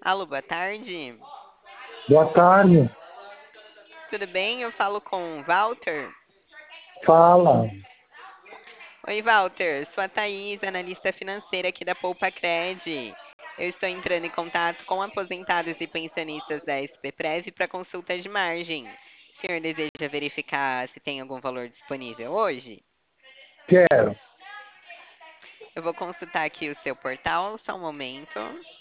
Alô, boa tarde. Boa tarde. Tudo bem? Eu falo com o Walter. Fala. Oi, Walter. Sou a Thaís, analista financeira aqui da Poupa Cred. Eu estou entrando em contato com aposentados e pensionistas da SPPrev para consulta de margem. O senhor deseja verificar se tem algum valor disponível hoje? Quero. Eu vou consultar aqui o seu portal, só um momento.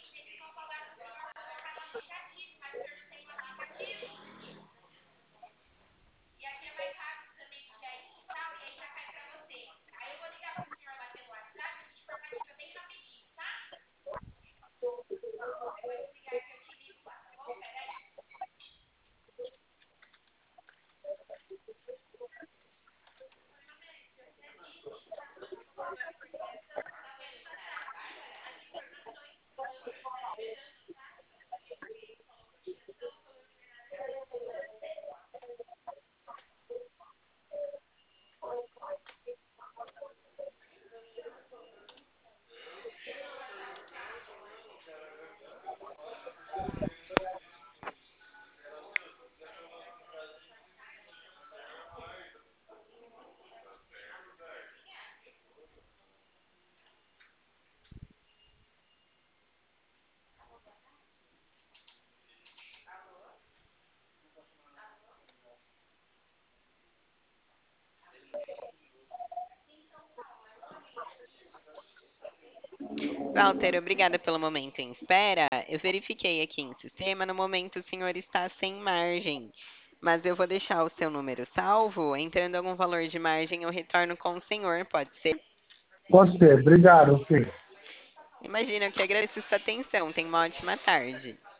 Walter, obrigada pelo momento em espera. Eu verifiquei aqui em sistema, no momento o senhor está sem margem, mas eu vou deixar o seu número salvo. Entrando algum valor de margem, eu retorno com o senhor, pode ser? Pode ser. Obrigado, sim. Imagina, eu que agradeço sua atenção. Tenha uma ótima tarde.